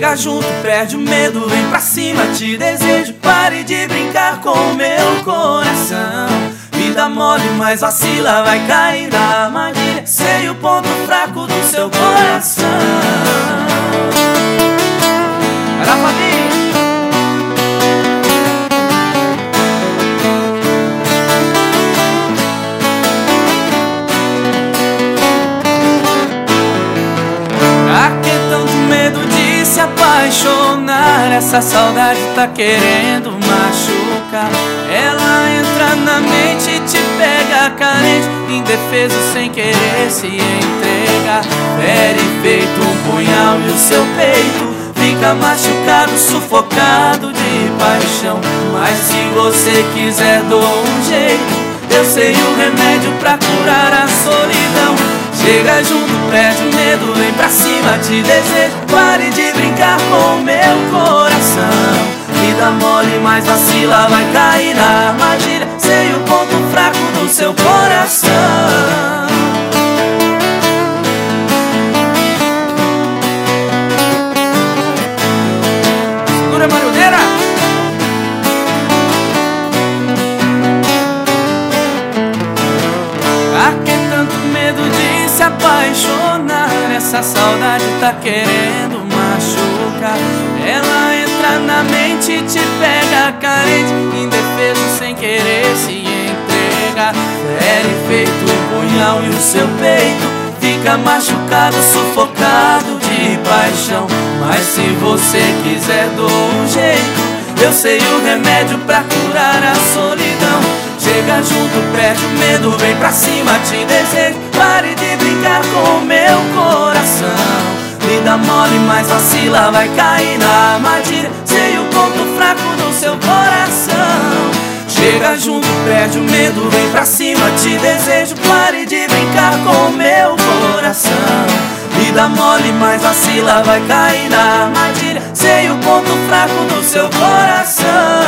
Chega junto, perde o medo, vem pra cima, te desejo. Pare de brincar com o meu coração. Vida mole, mas vacila, vai cair na armadilha. Sei o ponto fraco do seu coração. Vai lá, família. Pra que tanto medo de se apaixonar? Essa saudade tá querendo machucar. Ela entra na mente e te pega carente, indefeso sem querer se entregar. Fere feito um punhal e o seu peito fica machucado, sufocado de paixão. Mas se você quiser dou um jeito, eu sei o remédio pra curar a solidão. Chega junto, perde o medo, vem pra cima, te desejo. Pare de brincar com o meu coração. Vida mole, mas vacila, vai cair na armadilha. Sei o ponto fraco do seu coração. Segura a marioneira. Pra que tanto medo de se apaixonar? Essa saudade tá querendo machucar. Ela entra na mente e te pega carente, indefeso sem querer se entregar. Fere feito um punhal e o seu peito fica machucado, sufocado de paixão. Mas se você quiser dou um jeito, eu sei o remédio pra curar a solidão. Chega junto, perde o medo, vem pra cima, te desejo. Pare de brincar com o meu coração. Vida mole, mas vacila, vai cair na armadilha. Sei o ponto fraco do seu coração. Chega junto, perde o medo, vem pra cima, te desejo. Pare de brincar com o meu coração. Vida mole, mas vacila, vai cair na armadilha. Sei o ponto fraco do seu coração.